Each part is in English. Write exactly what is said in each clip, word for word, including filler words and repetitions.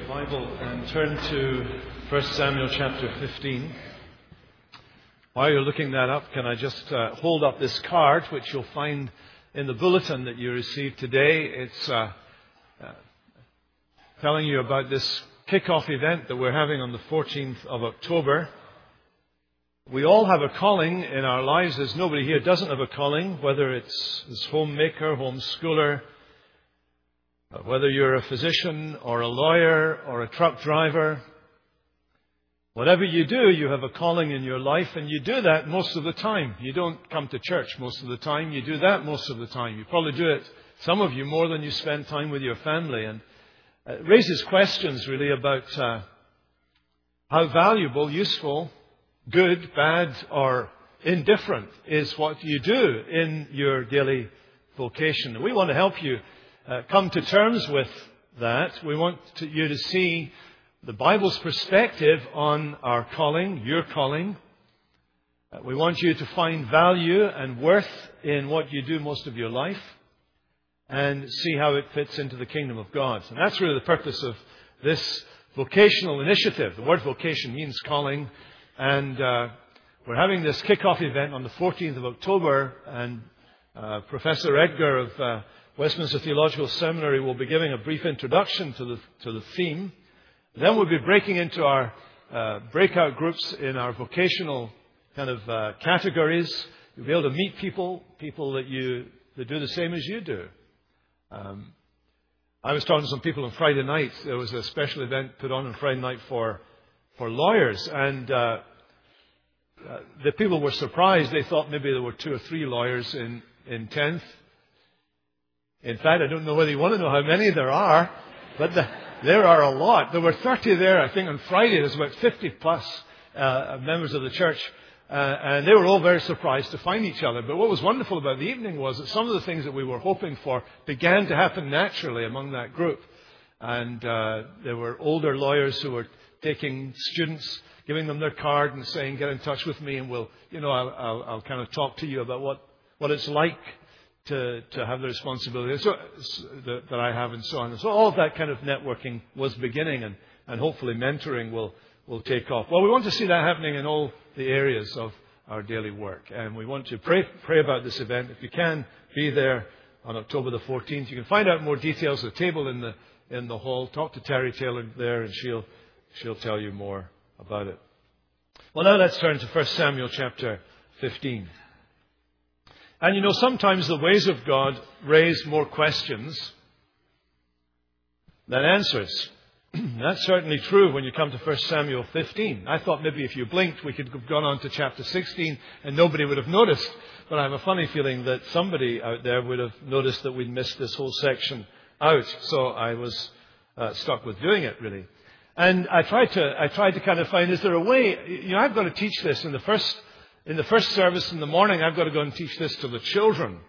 Bible and turn to First Samuel chapter fifteen. While you're looking that up, can I just uh, hold up this card, which you'll find in the bulletin that you received today. It's uh, uh, telling you about this kick-off event that we're having on the fourteenth of October. We all have a calling in our lives. There's nobody here who doesn't have a calling, whether it's, it's homemaker, homeschooler, whether you're a physician or a lawyer or a truck driver. Whatever you do, you have a calling in your life, and you do that most of the time. You don't come to church most of the time. You do that most of the time. You probably do it, some of you, more than you spend time with your family. And it raises questions, really, about uh, how valuable, useful, good, bad, or indifferent is what you do in your daily vocation. We want to help you uh, come to terms with that. We want to, you to see the Bible's perspective on our calling, your calling. Uh, we want you to find value and worth in what you do most of your life and see how it fits into the kingdom of God. And that's really the purpose of this vocational initiative. The word vocation means calling. And uh, we're having this kick-off event on the fourteenth of October, and uh, Professor Edgar of uh, Westminster Theological Seminary will be giving a brief introduction to the to the theme. Then we'll be breaking into our uh, breakout groups in our vocational kind of uh, categories. You'll be able to meet people, people that you that do the same as you do. Um, I was talking to some people on Friday night. There was a special event put on on Friday night for for lawyers, and uh, uh, the people were surprised. They thought maybe there were two or three lawyers in in tenth. In fact, I don't know whether you want to know how many there are, but the, there are a lot. There were thirty there, I think, on Friday. There's about fifty plus uh, members of the church, uh, and they were all very surprised to find each other. But what was wonderful about the evening was that some of the things that we were hoping for began to happen naturally among that group. And uh, there were older lawyers who were taking students, giving them their card and saying, get in touch with me and we'll, you know, I'll, I'll, I'll kind of talk to you about what, what it's like to, to have the responsibility so, that, that I have and so on. And so all of that kind of networking was beginning, and, and hopefully mentoring will, will take off. Well, we want to see that happening in all the areas of our daily work. And we want to pray, pray about this event. If you can, be there on October the fourteenth. You can find out more details at the table in the, in the hall. Talk to Terry Taylor there and she'll She'll tell you more about it. Well, now let's turn to First Samuel chapter fifteen. And you know, sometimes the ways of God raise more questions than answers. That's certainly true when you come to First Samuel fifteen. I thought maybe if you blinked, we could have gone on to chapter sixteen and nobody would have noticed. But I have a funny feeling that somebody out there would have noticed that we'd missed this whole section out. So I was uh, stuck with doing it, really. And I tried to, I tried to kind of find, is there a way, you know, I've got to teach this in the first, in the first service in the morning. I've got to go and teach this to the children.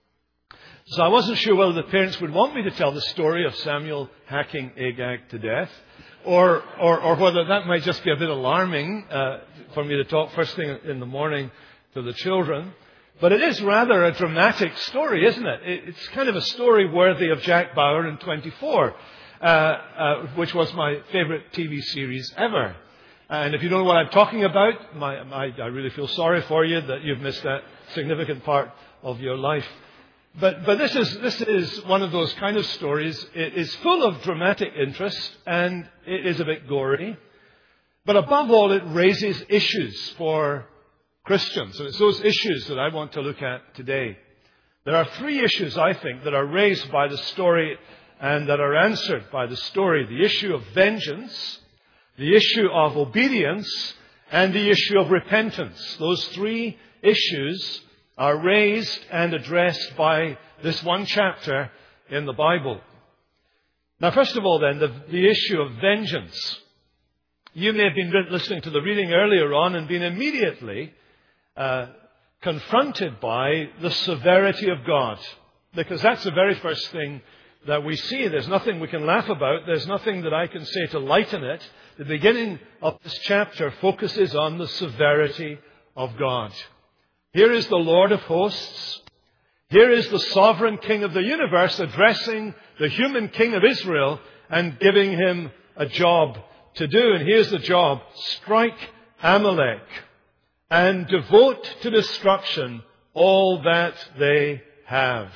So I wasn't sure whether the parents would want me to tell the story of Samuel hacking Agag to death, or, or, or whether that might just be a bit alarming uh, for me to talk first thing in the morning to the children. But it is rather a dramatic story, isn't it? It's kind of a story worthy of Jack Bauer in twenty-four. Uh, uh, which was my favorite T V series ever. And if you don't know what I'm talking about, my, my, I really feel sorry for you that you've missed that significant part of your life. But, but this is, this is one of those kind of stories. It is full of dramatic interest and it is a bit gory. But above all, it raises issues for Christians. And it's those issues that I want to look at today. There are three issues, I think, that are raised by the story and that are answered by the story. The issue of vengeance, the issue of obedience, and the issue of repentance. Those three issues are raised and addressed by this one chapter in the Bible. Now, first of all then, the, the issue of vengeance. You may have been listening to the reading earlier on and been immediately uh, confronted by the severity of God. Because that's the very first thing that we see. There's nothing we can laugh about. There's nothing that I can say to lighten it. The beginning of this chapter focuses on the severity of God. Here is the Lord of hosts. Here is the sovereign King of the universe addressing the human king of Israel and giving him a job to do. And here's the job. Strike Amalek and devote to destruction all that they have.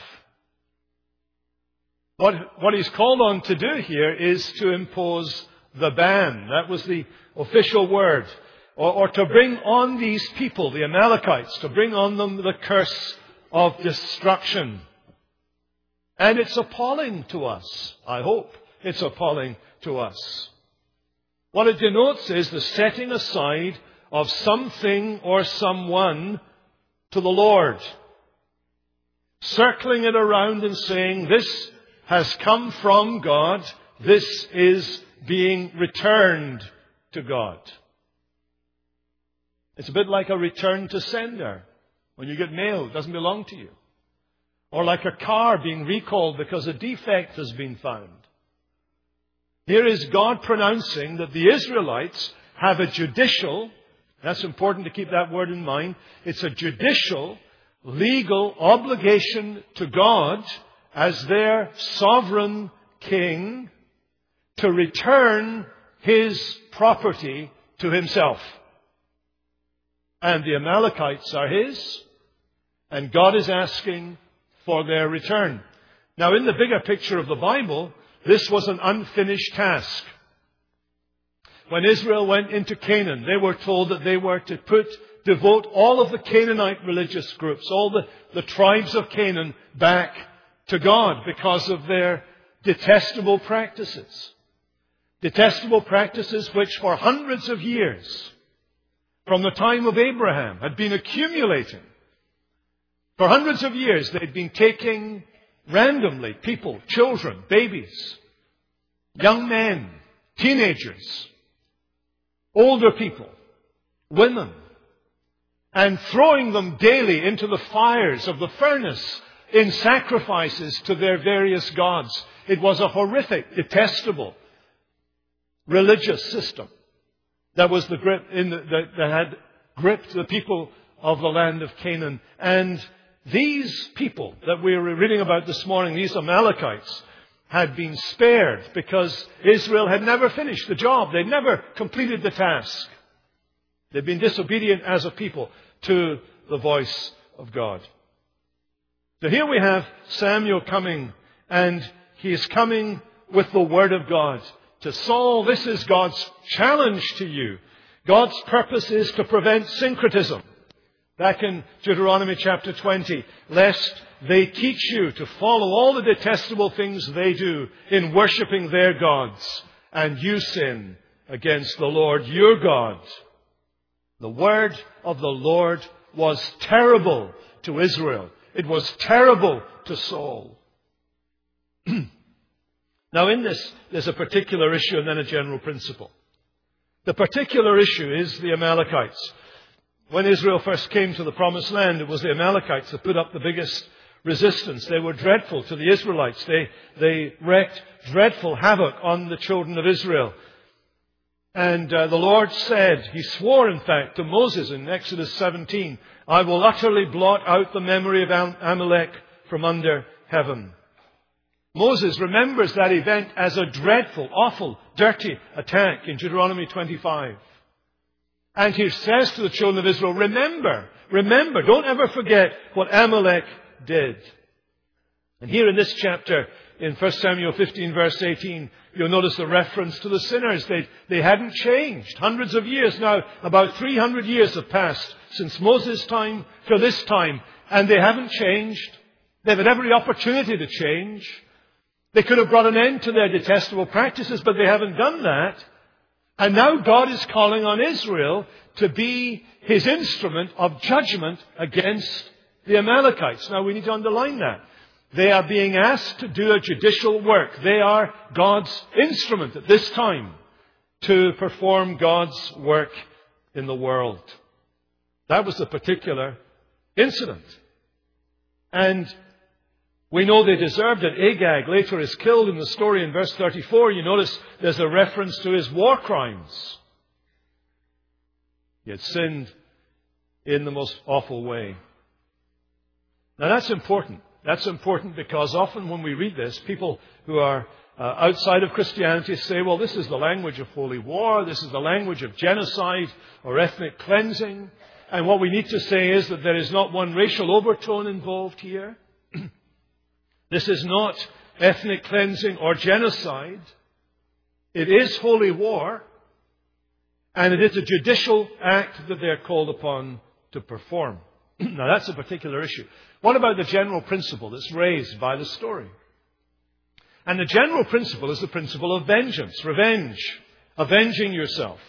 What, what he's called on to do here is to impose the ban. That was the official word. Or, or to bring on these people, the Amalekites, to bring on them the curse of destruction. And it's appalling to us. I hope it's appalling to us. What it denotes is the setting aside of something or someone to the Lord. Circling it around and saying, this has come from God. This is being returned to God. It's a bit like a return to sender. When you get mail, it doesn't belong to you. Or like a car being recalled because a defect has been found. Here is God pronouncing that the Israelites have a judicial, that's important to keep that word in mind, it's a judicial, legal obligation to God as their sovereign king to return his property to himself. And the Amalekites are his, and God is asking for their return. Now, in the bigger picture of the Bible, this was an unfinished task. When Israel went into Canaan, they were told that they were to put, devote all of the Canaanite religious groups, all the, the tribes of Canaan back to God because of their detestable practices. Detestable practices which for hundreds of years, from the time of Abraham, had been accumulating. For hundreds of years, they'd been taking randomly people, children, babies, young men, teenagers, older people, women, and throwing them daily into the fires of the furnace in sacrifices to their various gods. It was a horrific, detestable religious system that was the grip in the, that, that had gripped the people of the land of Canaan. And these people that we were reading about this morning, these Amalekites, had been spared because Israel had never finished the job. They'd never completed the task. They'd been disobedient as a people to the voice of God. So here we have Samuel coming, and he is coming with the Word of God. To Saul, this is God's challenge to you. God's purpose is to prevent syncretism. Back in Deuteronomy chapter twenty, lest they teach you to follow all the detestable things they do in worshipping their gods, and you sin against the Lord your God. The word of the Lord was terrible to Israel. It was terrible to Saul. Now in this, there's a particular issue and then a general principle. The particular issue is the Amalekites. When Israel first came to the Promised Land, it was the Amalekites that put up the biggest resistance. They were dreadful to the Israelites. They, they wreaked dreadful havoc on the children of Israel. And uh, the Lord said, He swore in fact to Moses in Exodus seventeen, I will utterly blot out the memory of Am- Amalek from under heaven. Moses remembers that event as a dreadful, awful, dirty attack in Deuteronomy twenty-five. And he says to the children of Israel, remember, remember, don't ever forget what Amalek did. And here in this chapter, in First Samuel fifteen, verse eighteen, you'll notice the reference to the sinners. They, they hadn't changed. Hundreds of years now, about three hundred years have passed since Moses' time to this time, and they haven't changed. They've had every opportunity to change. They could have brought an end to their detestable practices, but they haven't done that. And now God is calling on Israel to be His instrument of judgment against the Amalekites. Now we need to underline that. They are being asked to do a judicial work. They are God's instrument at this time to perform God's work in the world. That was the particular incident. And we know they deserved it. Agag later is killed in the story in verse thirty-four. You notice there's a reference to his war crimes. He had sinned in the most awful way. Now that's important. That's important because often when we read this, people who are uh, outside of Christianity say, well, this is the language of holy war, this is the language of genocide or ethnic cleansing, and what we need to say is that there is not one racial overtone involved here. This is not ethnic cleansing or genocide. It is holy war, and it is a judicial act that they are called upon to perform. Now, that's a particular issue. What about the general principle that's raised by the story? And the general principle is the principle of vengeance, revenge, avenging yourself.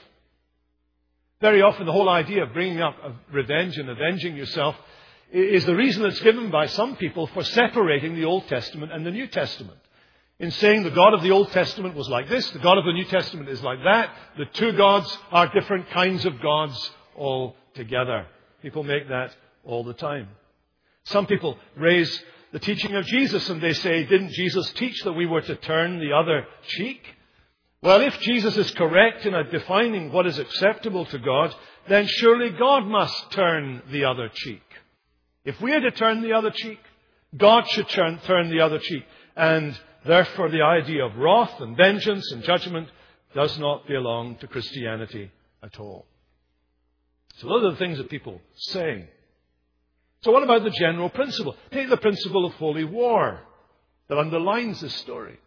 Very often the whole idea of bringing up revenge and avenging yourself is the reason that's given by some people for separating the Old Testament and the New Testament. In saying the God of the Old Testament was like this, the God of the New Testament is like that. The two gods are different kinds of gods altogether. People make that all the time. Some people raise the teaching of Jesus and they say, didn't Jesus teach that we were to turn the other cheek? Well, if Jesus is correct in defining what is acceptable to God, then surely God must turn the other cheek. If we are to turn the other cheek, God should turn, turn the other cheek. And therefore the idea of wrath and vengeance and judgment does not belong to Christianity at all. So those are the things that people say. So what about the general principle? Take the principle of holy war that underlines this story.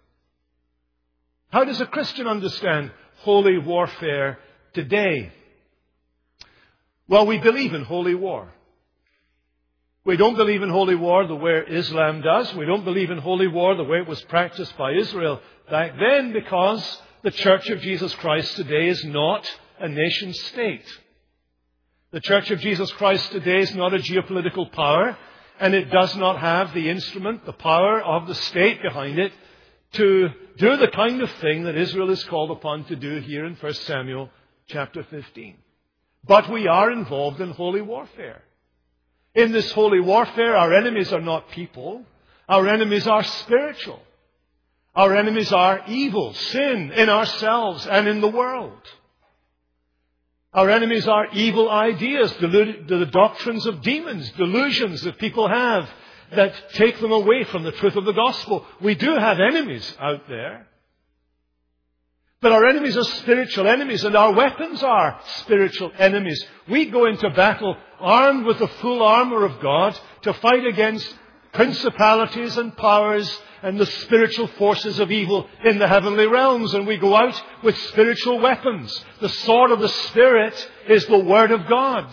How does a Christian understand holy warfare today? Well, we believe in holy war. We don't believe in holy war the way Islam does. We don't believe in holy war the way it was practiced by Israel back then, because the Church of Jesus Christ today is not a nation state. The Church of Jesus Christ today is not a geopolitical power, and it does not have the instrument, the power of the state behind it to do the kind of thing that Israel is called upon to do here in First Samuel chapter fifteen. But we are involved in holy warfare. In this holy warfare, our enemies are not people. Our enemies are spiritual. Our enemies are evil, sin in ourselves and in the world. Our enemies are evil ideas, the doctrines of demons, delusions that people have that take them away from the truth of the gospel. We do have enemies out there. But our enemies are spiritual enemies, and our weapons are spiritual enemies. We go into battle armed with the full armor of God to fight against principalities and powers and the spiritual forces of evil in the heavenly realms. And we go out with spiritual weapons. The sword of the Spirit is the Word of God.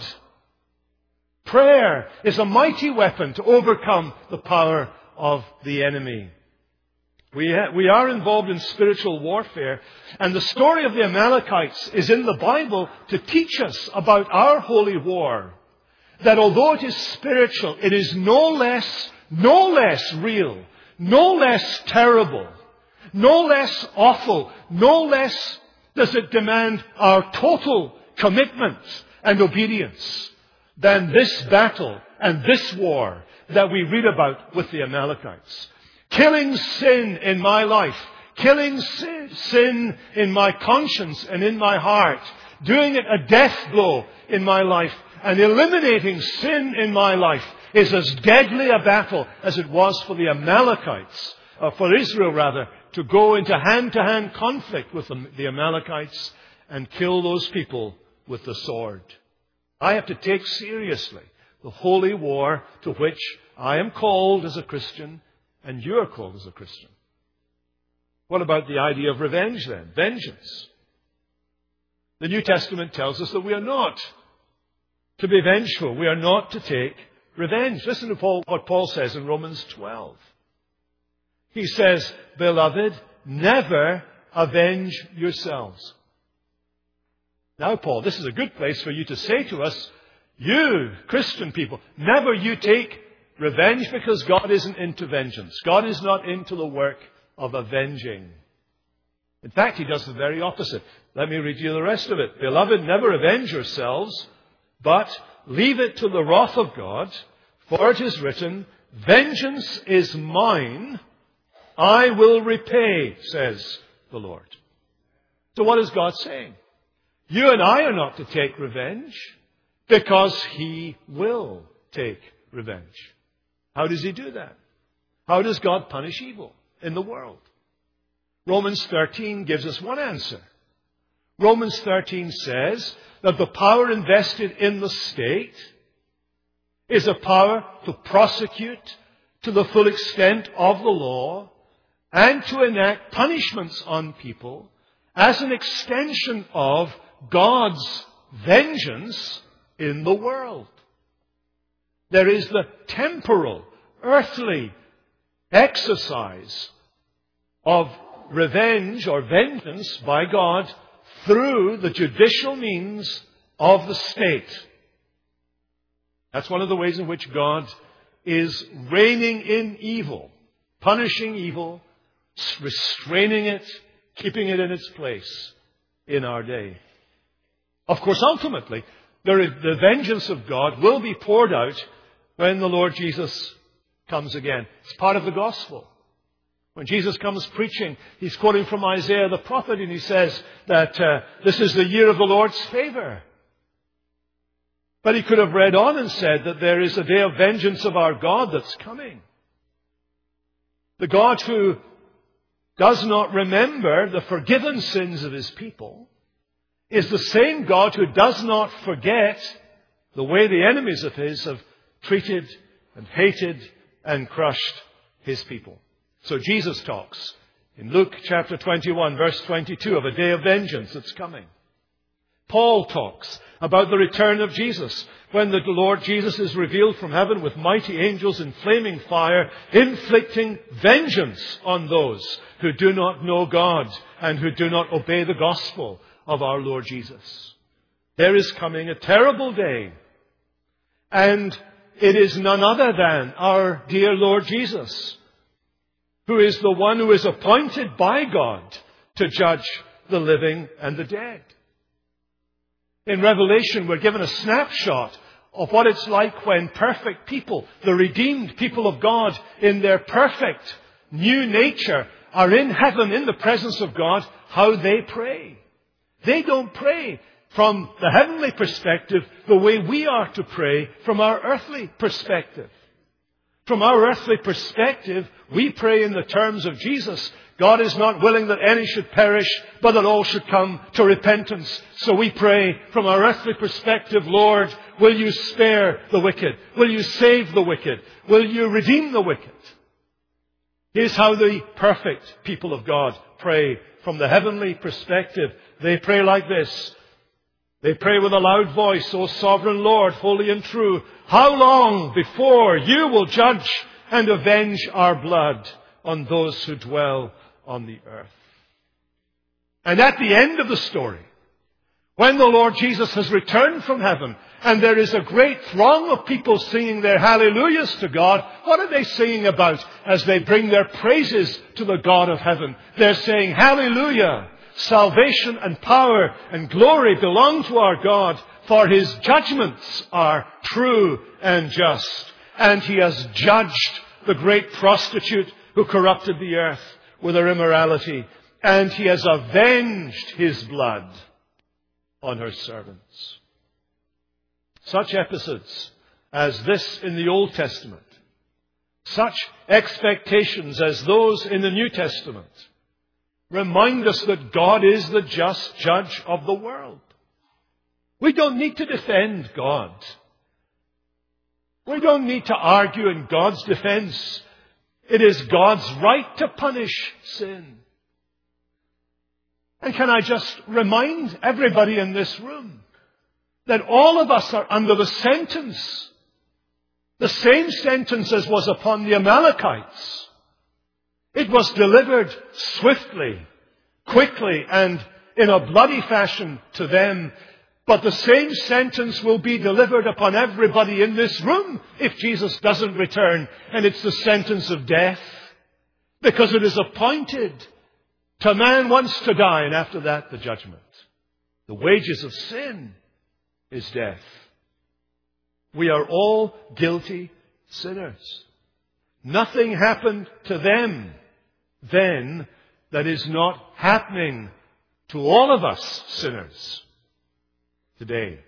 Prayer is a mighty weapon to overcome the power of the enemy. We, ha- we are involved in spiritual warfare, and the story of the Amalekites is in the Bible to teach us about our holy war. That although it is spiritual, it is no less, no less real, no less terrible, no less awful, no less does it demand our total commitment and obedience than this battle and this war that we read about with the Amalekites. Killing sin in my life, killing sin, sin in my conscience and in my heart, doing it a death blow in my life, and eliminating sin in my life is as deadly a battle as it was for the Amalekites, or for Israel rather, to go into hand-to-hand conflict with the Amalekites and kill those people with the sword. I have to take seriously the holy war to which I am called as a Christian, and you are called as a Christian. What about the idea of revenge then? Vengeance. The New Testament tells us that we are not to be vengeful. We are not to take revenge. Listen to Paul, what Paul says in Romans twelve. He says, "Beloved, never avenge yourselves." Now, Paul, this is a good place for you to say to us, you, Christian people, never you take revenge, because God isn't into vengeance. God is not into the work of avenging. In fact, he does the very opposite. Let me read you the rest of it. "Beloved, never avenge yourselves, but leave it to the wrath of God, for it is written, 'Vengeance is mine, I will repay,' says the Lord." So what is God saying? You and I are not to take revenge, because he will take revenge. How does he do that? How does God punish evil in the world? Romans thirteen gives us one answer. Romans thirteen says that the power invested in the state is a power to prosecute to the full extent of the law and to enact punishments on people as an extension of God's vengeance in the world. There is the temporal, earthly exercise of revenge or vengeance by God through the judicial means of the state. That's one of the ways in which God is reigning in evil, punishing evil, restraining it, keeping it in its place in our day. Of course, ultimately, there is, the vengeance of God will be poured out when the Lord Jesus comes again. It's part of the gospel. When Jesus comes preaching, he's quoting from Isaiah the prophet, and he says that uh, this is the year of the Lord's favor. But he could have read on and said that there is a day of vengeance of our God that's coming. The God who does not remember the forgiven sins of his people is the same God who does not forget the way the enemies of his have treated and hated and crushed his people. So Jesus talks in Luke chapter twenty-one, verse twenty-two, of a day of vengeance that's coming. Paul talks about the return of Jesus, when the Lord Jesus is revealed from heaven with mighty angels in flaming fire, inflicting vengeance on those who do not know God and who do not obey the gospel of our Lord Jesus. There is coming a terrible day, and it is none other than our dear Lord Jesus, who is the one who is appointed by God to judge the living and the dead. In Revelation, we're given a snapshot of what it's like when perfect people, the redeemed people of God in their perfect new nature, are in heaven in the presence of God, how they pray. They don't pray from the heavenly perspective the way we are to pray from our earthly perspective. From our earthly perspective, we pray in the terms of Jesus. God is not willing that any should perish, but that all should come to repentance. So we pray from our earthly perspective, Lord, will you spare the wicked? Will you save the wicked? Will you redeem the wicked? Here's how the perfect people of God pray from the heavenly perspective. They pray like this. They pray with a loud voice, O sovereign Lord, holy and true, how long before you will judge and avenge our blood on those who dwell on the earth? And at the end of the story, when the Lord Jesus has returned from heaven and there is a great throng of people singing their hallelujahs to God, what are they singing about as they bring their praises to the God of heaven? They're saying, hallelujah! Salvation and power and glory belong to our God, for his judgments are true and just. And he has judged the great prostitute who corrupted the earth with her immorality. And he has avenged his blood on her servants. Such episodes as this in the Old Testament, such expectations as those in the New Testament, remind us that God is the just judge of the world. We don't need to defend God. We don't need to argue in God's defense. It is God's right to punish sin. And can I just remind everybody in this room that all of us are under the sentence, the same sentence as was upon the Amalekites. It was delivered swiftly, quickly, and in a bloody fashion to them. But the same sentence will be delivered upon everybody in this room if Jesus doesn't return. And it's the sentence of death. Because it is appointed to man once to die, and after that the judgment. The wages of sin is death. We are all guilty sinners. Nothing happened to them then that is not happening to all of us sinners today.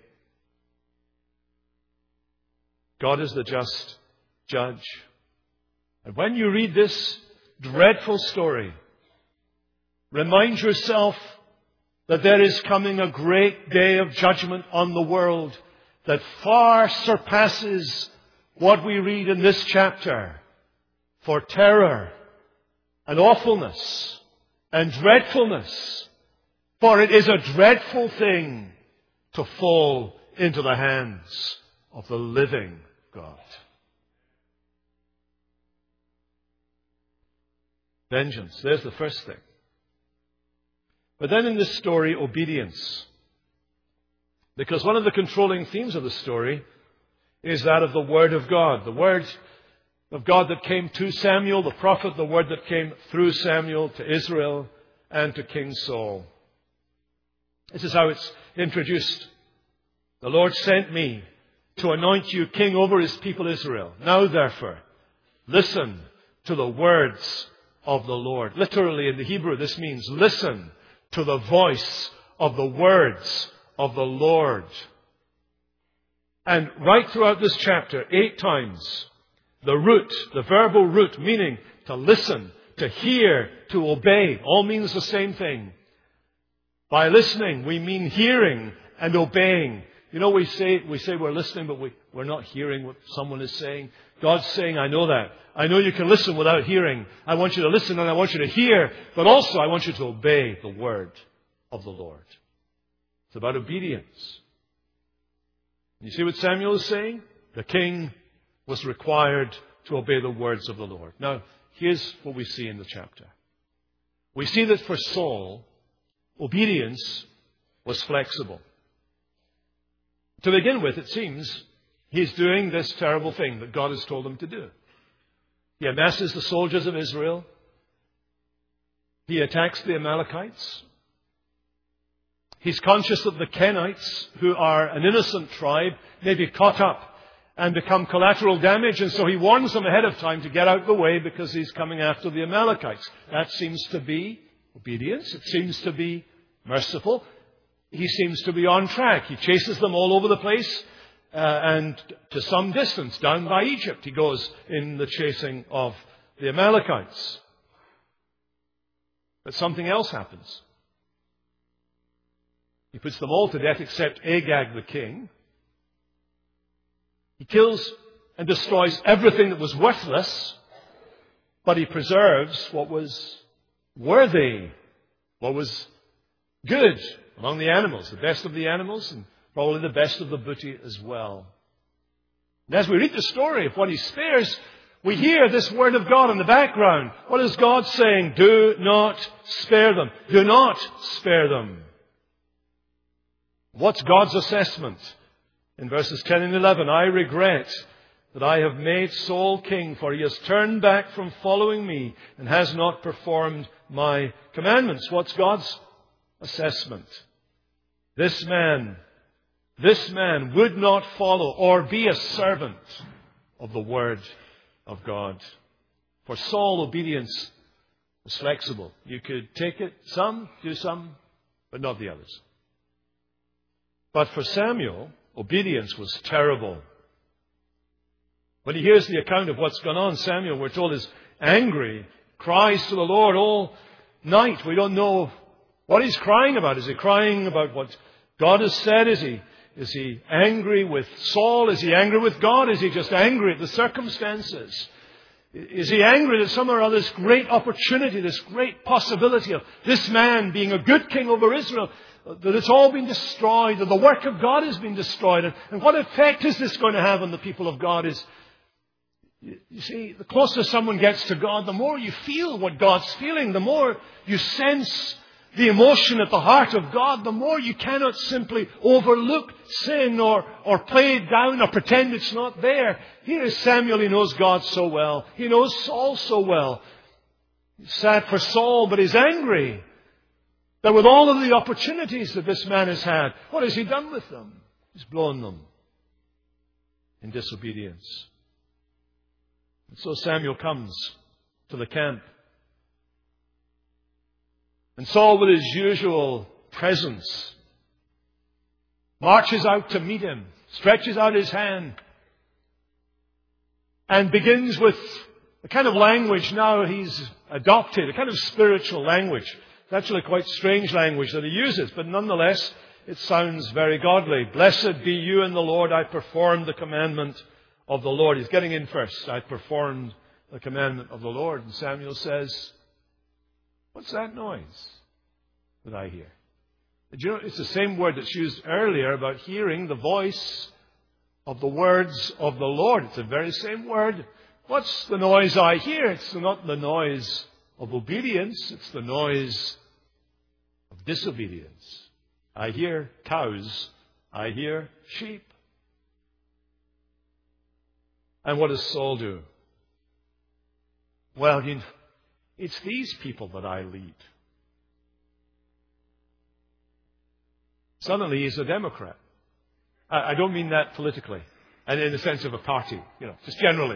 God is the just judge. And when you read this dreadful story Remind yourself that there is coming a great day of judgment on the world that far surpasses what we read in this chapter for terror and awfulness and dreadfulness. For it is a dreadful thing to fall into the hands of the living God. Vengeance. There's the first thing. But then in this story, obedience. Because one of the controlling themes of the story is that of the Word of God. The Word of God that came to Samuel, the prophet, the Word that came through Samuel to Israel and to King Saul. This is how it's introduced. The Lord sent me to anoint you king over his people Israel. Now therefore, listen to the words of the Lord. Literally in the Hebrew, this means listen to the voice of the words of the Lord. And right throughout this chapter, eight times, the root, the verbal root, meaning to listen, to hear, to obey, all means the same thing. By listening, we mean hearing and obeying. You know, we say we say we're listening, but we, we're not hearing what someone is saying. God's saying, I know that. I know you can listen without hearing. I want you to listen and I want you to hear, but also I want you to obey the word of the Lord. It's about obedience. You see what Samuel is saying? The king was required to obey the words of the Lord. Now, here's what we see in the chapter. We see that for Saul, obedience was flexible. To begin with, it seems he's doing this terrible thing that God has told him to do. He amasses the soldiers of Israel. He attacks the Amalekites. He's conscious that the Kenites, who are an innocent tribe, may be caught up and become collateral damage, and so he warns them ahead of time to get out of the way because he's coming after the Amalekites. That seems to be obedience. It seems to be merciful. He seems to be on track. He chases them all over the place, uh, and to some distance, down by Egypt, he goes in the chasing of the Amalekites. But something else happens. He puts them all to death except Agag the king. He kills and destroys everything that was worthless, but he preserves what was worthy, what was good among the animals, the best of the animals, and probably the best of the booty as well. And as we read the story of what he spares, we hear this word of God in the background. What is God saying? Do not spare them. Do not spare them. What's God's assessment? In verses ten and eleven, I regret that I have made Saul king, for he has turned back from following me and has not performed my commandments. What's God's assessment? This man, this man would not follow or be a servant of the word of God. For Saul, obedience was flexible. You could take it some, do some, but not the others. But for Samuel, obedience was terrible. When he hears the account of what's gone on, Samuel, we're told, is angry, cries to the Lord all night. We don't know what he's crying about. Is he crying about what God has said? Is he, is he angry with Saul? Is he angry with God? Is he just angry at the circumstances? Is he angry that somehow this great opportunity, this great possibility of this man being a good king over Israel, that it's all been destroyed, that the work of God has been destroyed? And, and what effect is this going to have on the people of God? Is, you see, the closer someone gets to God, the more you feel what God's feeling, the more you sense the emotion at the heart of God, the more you cannot simply overlook sin or, or play it down or pretend it's not there. Here is Samuel. He knows God so well. He knows Saul so well. He's sad for Saul, but he's angry that with all of the opportunities that this man has had, what has he done with them? He's blown them in disobedience. And so Samuel comes to the camp. And Saul, with his usual presence, marches out to meet him, stretches out his hand, and begins with a kind of language now he's adopted, a kind of spiritual language It's actually quite strange language that he uses, but nonetheless, it sounds very godly. Blessed be you in the Lord. I performed the commandment of the Lord. He's getting in first. I performed the commandment of the Lord. And Samuel says, what's that noise that I hear? Do you know, it's the same word that's used earlier about hearing the voice of the words of the Lord. It's the very same word. What's the noise I hear? It's not the noise of obedience. It's the noise of disobedience. I hear cows. I hear sheep. And what does Saul do? Well, you know, it's these people that I lead. Suddenly he's a Democrat. I, I don't mean that politically, and in the sense of a party, you know, just generally.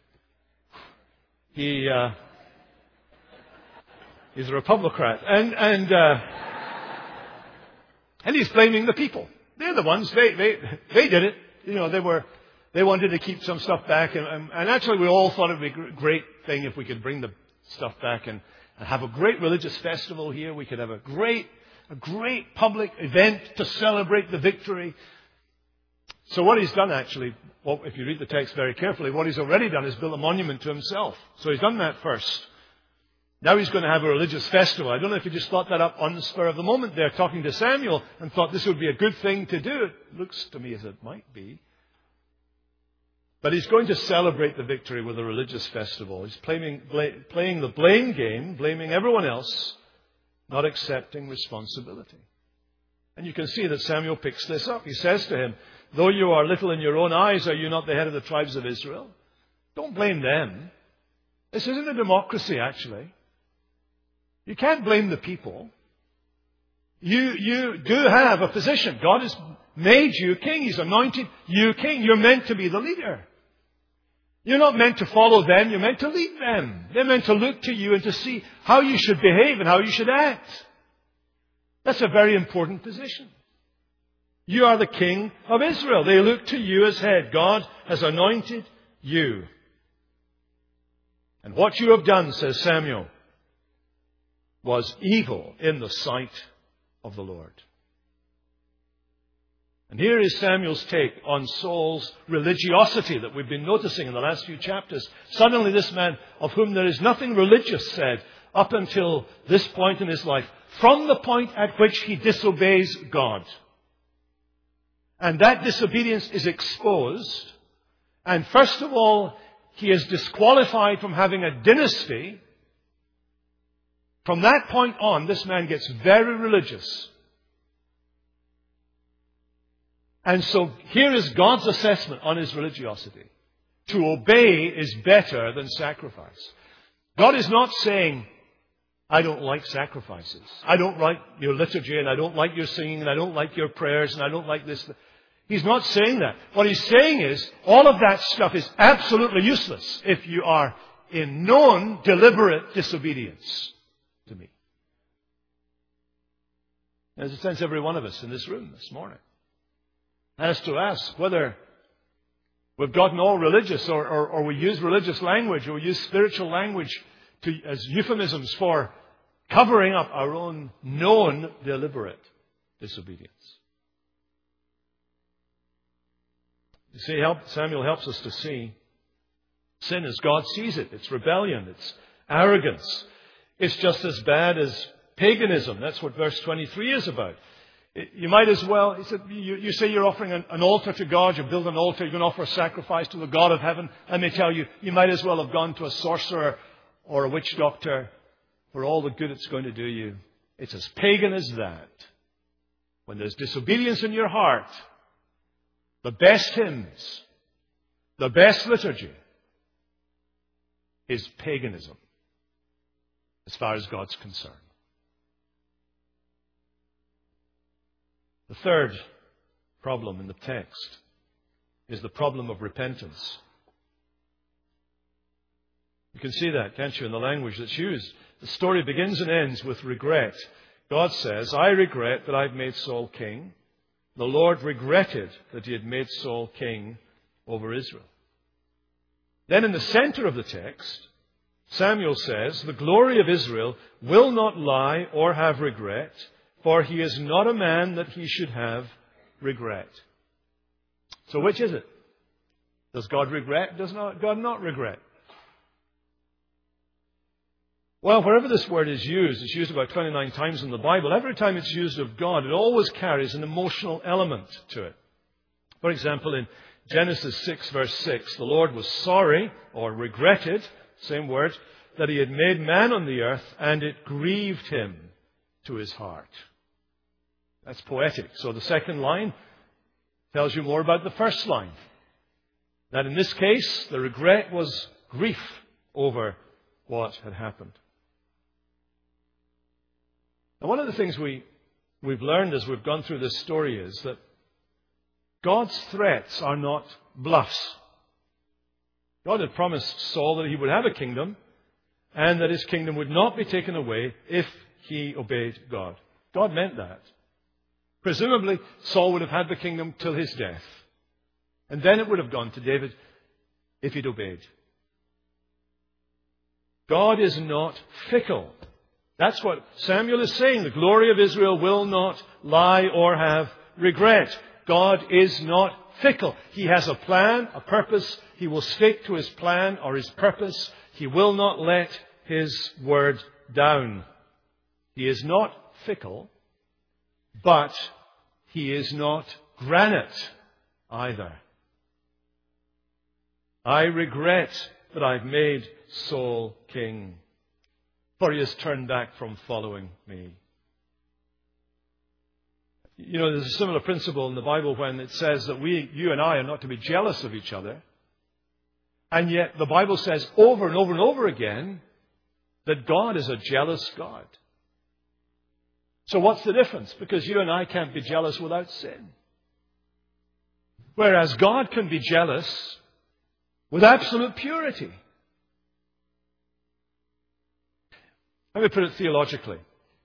He uh, he's a Republican, and and uh, and he's blaming the people. They're the ones. They they they did it. You know, they were they wanted to keep some stuff back, and and, and actually we all thought it would be a great thing if we could bring the stuff back and, and have a great religious festival here. We could have a great a great public event to celebrate the victory. So what he's done actually, well, if you read the text very carefully, what he's already done is built a monument to himself. So he's done that first. Now he's going to have a religious festival. I don't know if he just thought that up on the spur of the moment there, talking to Samuel, and thought this would be a good thing to do. It looks to me as it might be. But he's going to celebrate the victory with a religious festival. He's playing, playing the blame game, blaming everyone else, not accepting responsibility. And you can see that Samuel picks this up. He says to him, though you are little in your own eyes, are you not the head of the tribes of Israel? Don't blame them. This isn't a democracy, actually. You can't blame the people. You, you do have a position. God has made you king. He's anointed you king. You're meant to be the leader. You're not meant to follow them. You're meant to lead them. They're meant to look to you and to see how you should behave and how you should act. That's a very important position. You are the king of Israel. They look to you as head. God has anointed you. And what you have done, says Samuel, was evil in the sight of the Lord. And here is Samuel's take on Saul's religiosity that we've been noticing in the last few chapters. Suddenly this man, of whom there is nothing religious said up until this point in his life, from the point at which he disobeys God. And that disobedience is exposed. And first of all, he is disqualified from having a dynasty. From that point on, this man gets very religious. And so here is God's assessment on his religiosity. To obey is better than sacrifice. God is not saying, I don't like sacrifices. I don't like your liturgy, and I don't like your singing, and I don't like your prayers, and I don't like this. He's not saying that. What he's saying is, all of that stuff is absolutely useless if you are in known, deliberate disobedience to me. There's a sense every one of us in this room this morning has to ask whether we've gotten all religious, or, or, or we use religious language, or we use spiritual language to, as euphemisms for covering up our own known, deliberate disobedience. You see, help, Samuel helps us to see sin as God sees it. It's rebellion. It's arrogance. It's just as bad as paganism. That's what verse twenty-three is about. You might as well, he said, you, you say you're offering an, an altar to God, you build an altar, you're going to offer a sacrifice to the God of heaven. Let me tell you, you might as well have gone to a sorcerer or a witch doctor for all the good it's going to do you. It's as pagan as that. When there's disobedience in your heart, the best hymns, the best liturgy is paganism as far as God's concerned. The third problem in the text is the problem of repentance. You can see that, can't you, in the language that's used. The story begins and ends with regret. God says, I regret that I've made Saul king. The Lord regretted that he had made Saul king over Israel. Then in the center of the text, Samuel says, "The glory of Israel will not lie or have regret, for he is not a man that he should have regret." So which is it? Does God regret? Does not God not regret? Well, wherever this word is used, it's used about twenty-nine times in the Bible. Every time it's used of God, it always carries an emotional element to it. For example, in Genesis six, verse six, the Lord was sorry, or regretted, same word, that he had made man on the earth, and it grieved him to his heart. That's poetic. So the second line tells you more about the first line. That in this case, the regret was grief over what had happened. Now, one of the things we, we've learned as we've gone through this story is that God's threats are not bluffs. God had promised Saul that he would have a kingdom and that his kingdom would not be taken away if he obeyed God. God meant that. Presumably, Saul would have had the kingdom till his death. And then it would have gone to David if he'd obeyed. God is not fickle. That's what Samuel is saying. The glory of Israel will not lie or have regret. God is not fickle. He has a plan, a purpose. He will stick to his plan or his purpose. He will not let his word down. He is not fickle, but he is not granite either. I regret that I've made Saul king, for he has turned back from following me. You know, there's a similar principle in the Bible when it says that we, you and I, are not to be jealous of each other. And yet the Bible says over and over and over again that God is a jealous God. So what's the difference? Because you and I can't be jealous without sin. Whereas God can be jealous with absolute purity. Let me put it theologically.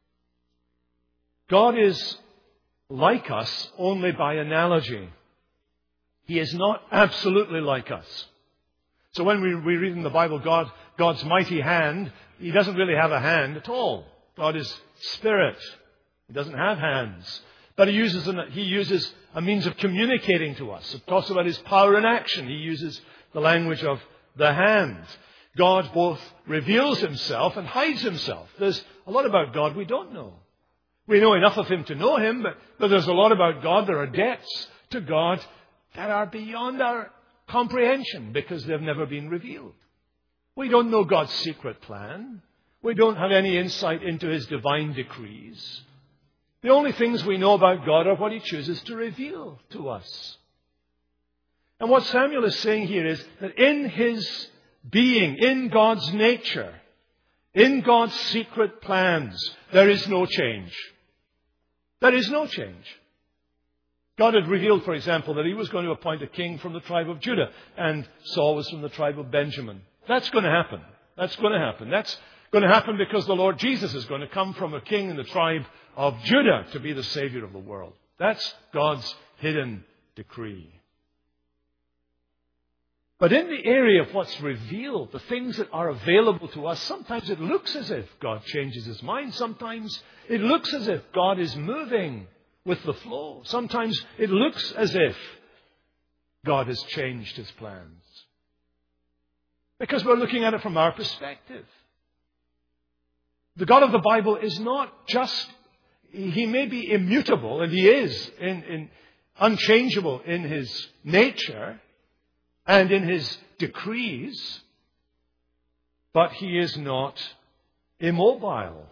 God is like us only by analogy. He is not absolutely like us. So when we, we read in the Bible God, God's mighty hand, he doesn't really have a hand at all. God is spirit. He doesn't have hands. But he uses, an, he uses a means of communicating to us. It talks about his power in action. He uses the language of the hand. God both reveals himself and hides himself. There's a lot about God we don't know. We know enough of him to know him, but, but there's a lot about God. There are depths to God that are beyond our comprehension because they've never been revealed. We don't know God's secret plan. We don't have any insight into his divine decrees. The only things we know about God are what he chooses to reveal to us. And what Samuel is saying here is that in his being, in God's nature, in God's secret plans, there is no change. There is no change. God had revealed, for example, that he was going to appoint a king from the tribe of Judah, and Saul was from the tribe of Benjamin. That's going to happen. That's going to happen. That's going to happen because the Lord Jesus is going to come from a king in the tribe of Judah to be the Savior of the world. That's God's hidden decree. But in the area of what's revealed, the things that are available to us, sometimes it looks as if God changes his mind. Sometimes it looks as if God is moving with the flow. Sometimes it looks as if God has changed his plans. Because we're looking at it from our perspective. The God of the Bible is not just, he may be immutable, and he is in, in unchangeable in his nature and in his decrees, but he is not immobile.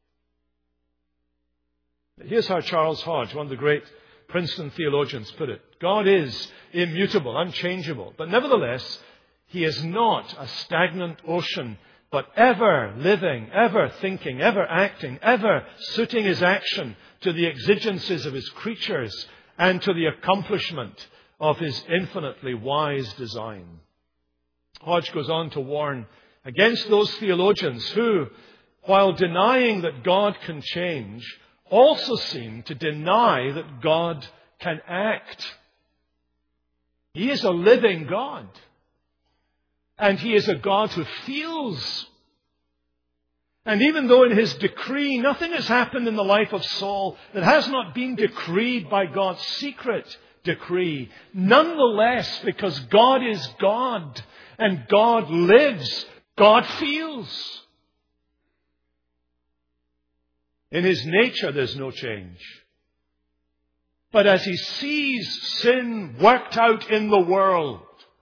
Here's how Charles Hodge, one of the great Princeton theologians, put it. God is immutable, unchangeable, but nevertheless, he is not a stagnant ocean, but ever living, ever thinking, ever acting, ever suiting his action to the exigencies of his creatures and to the accomplishment of his infinitely wise design. Hodge goes on to warn against those theologians who, while denying that God can change, also seem to deny that God can act. He is a living God. And he is a God who feels And even though in his decree nothing has happened in the life of Saul that has not been decreed by God's secret decree, nonetheless, because God is God and God lives, God feels. In his nature there's no change. But as he sees sin worked out in the world,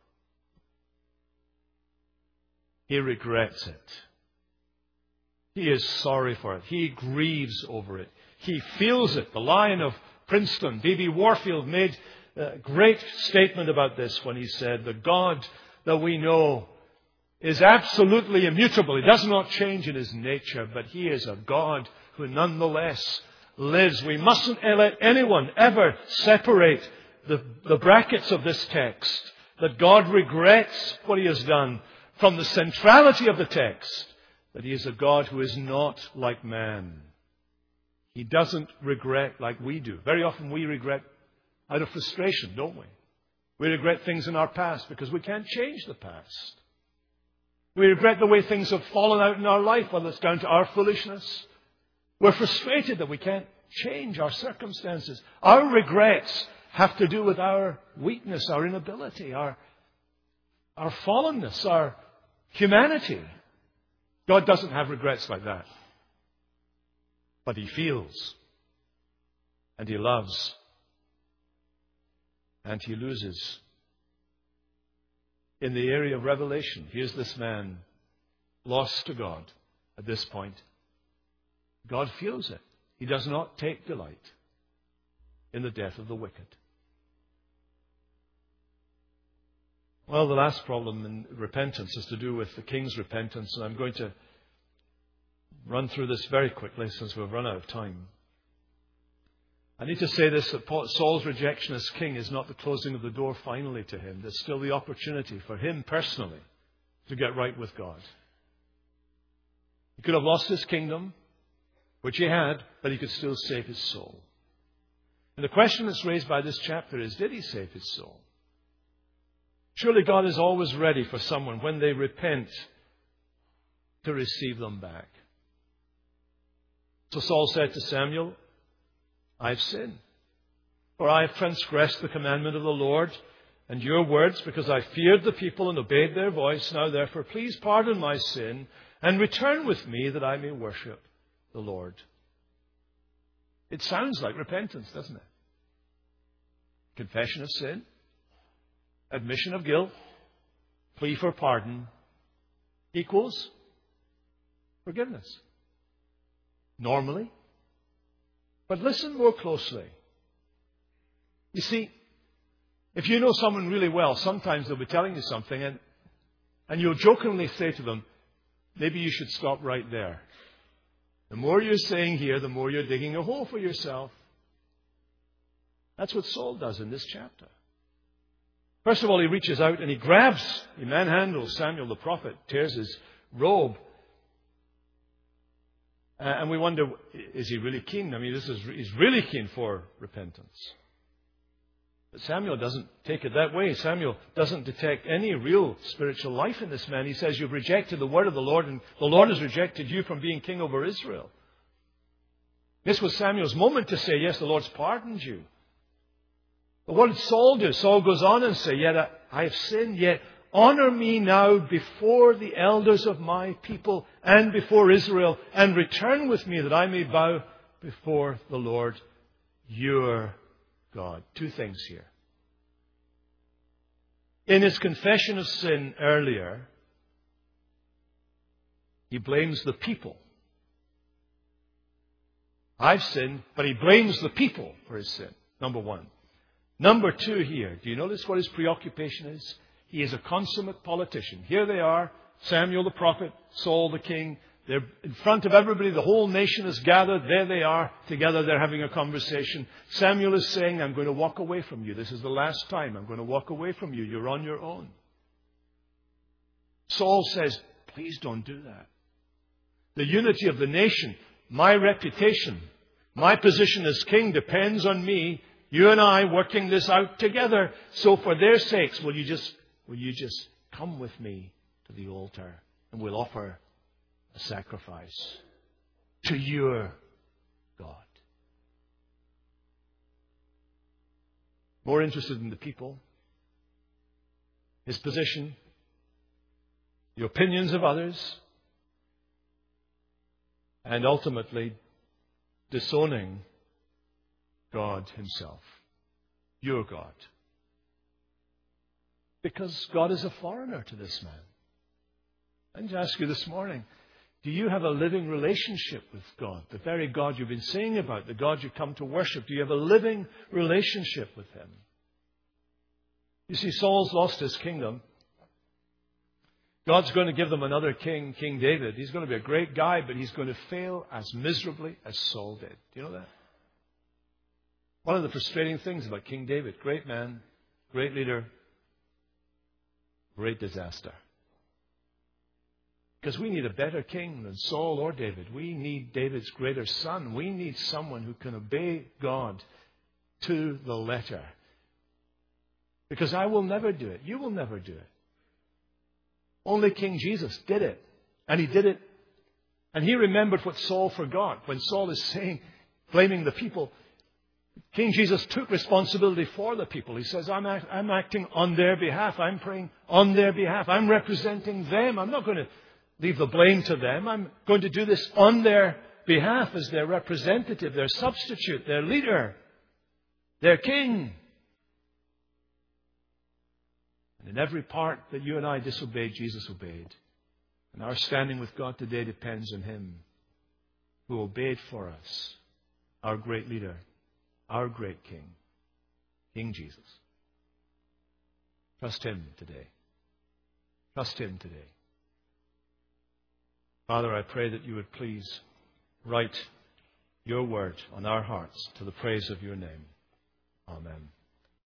he regrets it. He is sorry for it. He grieves over it. He feels it. The Lion of Princeton, B B Warfield, made a great statement about this when he said, the God that we know is absolutely immutable. He does not change in his nature, but he is a God who nonetheless lives. We mustn't let anyone ever separate the, the brackets of this text, that God regrets what he has done, from the centrality of the text, that he is a God who is not like man. He doesn't regret like we do. Very often we regret out of frustration, don't we? We regret things in our past because we can't change the past. We regret the way things have fallen out in our life, whether it's down to our foolishness. We're frustrated that we can't change our circumstances. Our regrets have to do with our weakness, our inability, our, our fallenness, our humanity. God doesn't have regrets like that. But he feels. And he loves. And he loses. In the area of revelation, here's this man lost to God at this point. God feels it. He does not take delight in the death of the wicked. Well, the last problem in repentance is to do with the king's repentance, and I'm going to run through this very quickly since we've run out of time. I need to say this, that Saul's rejection as king is not the closing of the door finally to him. There's still the opportunity for him personally to get right with God. He could have lost his kingdom, which he had, but he could still save his soul. And the question that's raised by this chapter is, did he save his soul? Surely God is always ready for someone, when they repent, to receive them back. So Saul said to Samuel, I've sinned, for I have transgressed the commandment of the Lord and your words, because I feared the people and obeyed their voice. Now therefore, please pardon my sin and return with me that I may worship the Lord. It sounds like repentance, doesn't it? Confession of sin, admission of guilt, plea for pardon equals forgiveness. Normally. But listen more closely. You see, if you know someone really well, sometimes they'll be telling you something and, and you'll jokingly say to them, maybe you should stop right there. The more you're saying here, the more you're digging a hole for yourself. That's what Saul does in this chapter. First of all, he reaches out and he grabs, he manhandles Samuel the prophet, tears his robe. Uh, and we wonder, is he really keen? I mean, this is he's really keen for repentance. But Samuel doesn't take it that way. Samuel doesn't detect any real spiritual life in this man. He says, you've rejected the word of the Lord, and the Lord has rejected you from being king over Israel. This was Samuel's moment to say, yes, the Lord's pardoned you. But what did Saul do? Saul goes on and says, yet I have sinned, yet honor me now before the elders of my people and before Israel, and return with me that I may bow before the Lord your God. Two things here. In his confession of sin earlier, he blames the people. I've sinned, but he blames the people for his sin. Number one. Number two here, do you notice what his preoccupation is? He is a consummate politician. Here they are, Samuel the prophet, Saul the king. They're in front of everybody. The whole nation is gathered. There they are. Together they're having a conversation. Samuel is saying, I'm going to walk away from you. This is the last time. I'm going to walk away from you. You're on your own. Saul says, please don't do that. The unity of the nation, my reputation, my position as king depends on me, you and I working this out together. So for their sakes, will you just, will you just come with me to the altar and we'll offer a sacrifice to your God. More interested in the people, his position, the opinions of others, and ultimately disowning God himself, your God. Because God is a foreigner to this man. I need to ask you this morning, do you have a living relationship with God? The very God you've been singing about, the God you come to worship. Do you have a living relationship with him? You see, Saul's lost his kingdom. God's going to give them another king, King David. He's going to be a great guy, but he's going to fail as miserably as Saul did. Do you know that? One of the frustrating things about King David, great man, great leader, great disaster. Because we need a better king than Saul or David. We need David's greater son. We need someone who can obey God to the letter. Because I will never do it. You will never do it. Only King Jesus did it. And he did it. And he remembered what Saul forgot. When Saul is saying, blaming the people, King Jesus took responsibility for the people. He says, I'm, act- I'm acting on their behalf. I'm praying on their behalf. I'm representing them. I'm not going to leave the blame to them. I'm going to do this on their behalf as their representative, their substitute, their leader, their king. And in every part that you and I disobeyed, Jesus obeyed. And our standing with God today depends on him who obeyed for us, our great leader, our great king, King Jesus. Trust him today. Trust him today. Father, I pray that you would please write your word on our hearts to the praise of your name. Amen.